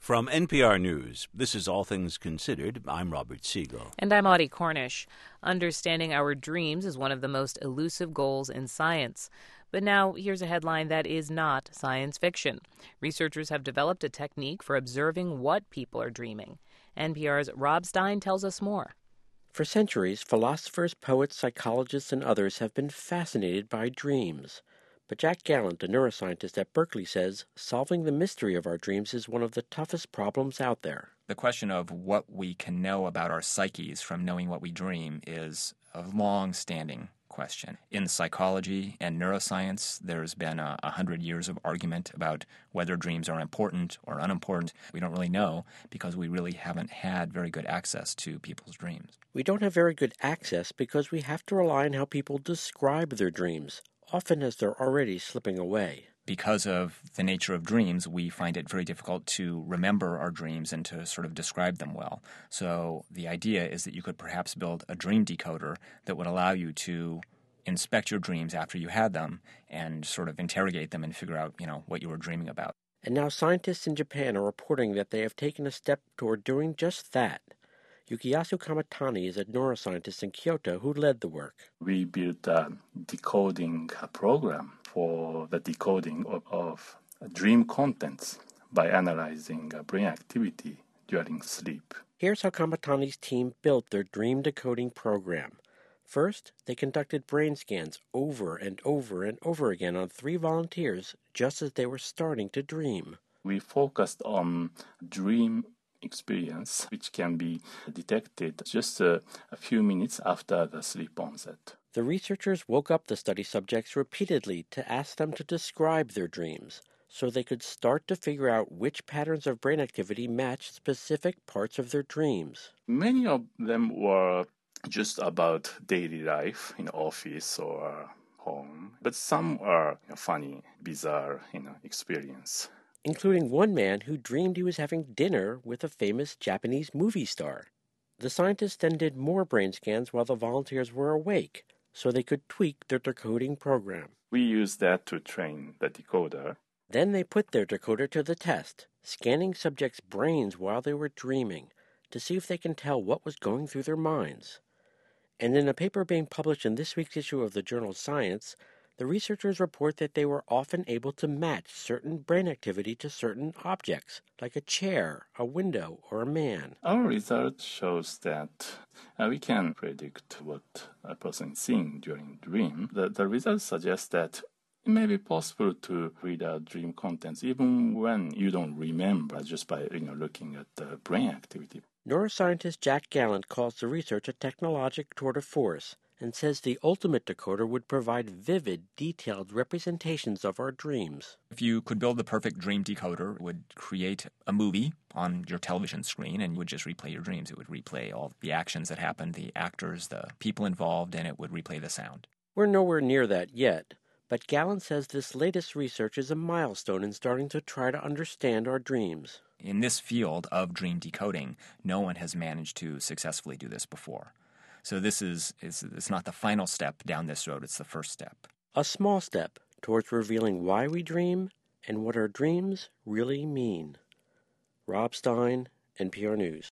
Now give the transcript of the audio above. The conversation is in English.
From NPR News, this is All Things Considered. I'm Robert Siegel. And I'm Audie Cornish. Understanding our dreams is one of the most elusive goals in science. But now, here's a headline that is not science fiction. Researchers have developed a technique for observing what people are dreaming. NPR's Rob Stein tells us more. For centuries, philosophers, poets, psychologists, and others have been fascinated by dreams. But Jack Gallant, a neuroscientist at Berkeley, says solving the mystery of our dreams is one of the toughest problems out there. The question of what we can know about our psyches from knowing what we dream is a long-standing question. In psychology and neuroscience, there's been 100 years of argument about whether dreams are important or unimportant. We don't really know because we really haven't had very good access to people's dreams. We don't have very good access because we have to rely on how people describe their dreams, often as they're already slipping away. Because of the nature of dreams, we find it very difficult to remember our dreams and to sort of describe them well. So the idea is that you could perhaps build a dream decoder that would allow you to inspect your dreams after you had them and sort of interrogate them and figure out, what you were dreaming about. And now scientists in Japan are reporting that they have taken a step toward doing just that. Yukiyasu Kamatani is a neuroscientist in Kyoto who led the work. We built a decoding program for the decoding of dream contents by analyzing brain activity during sleep. Here's how Kamatani's team built their dream decoding program. First, they conducted brain scans over and over and over again on 3 volunteers just as they were starting to dream. We focused on dream experience, which can be detected just a few minutes after the sleep onset. The researchers woke up the study subjects repeatedly to ask them to describe their dreams, so they could start to figure out which patterns of brain activity matched specific parts of their dreams. Many of them were just about daily life in office or home, but some are funny, bizarre, experience. Including one man who dreamed he was having dinner with a famous Japanese movie star. The scientists then did more brain scans while the volunteers were awake, so they could tweak their decoding program. We used that to train the decoder. Then they put their decoder to the test, scanning subjects' brains while they were dreaming, to see if they can tell what was going through their minds. And in a paper being published in this week's issue of the journal Science, the researchers report that they were often able to match certain brain activity to certain objects, like a chair, a window, or a man. Our research shows that we can predict what a person is seeing during dream. The results suggest that it may be possible to read out dream contents even when you don't remember, just by looking at the brain activity. Neuroscientist Jack Gallant calls the research a technologic tour de force, and says the ultimate decoder would provide vivid, detailed representations of our dreams. If you could build the perfect dream decoder, it would create a movie on your television screen and you would just replay your dreams. It would replay all the actions that happened, the actors, the people involved, and it would replay the sound. We're nowhere near that yet, but Gallant says this latest research is a milestone in starting to try to understand our dreams. In this field of dream decoding, no one has managed to successfully do this before. So this is not the final step down this road, it's the first step. A small step towards revealing why we dream and what our dreams really mean. Rob Stein, NPR News.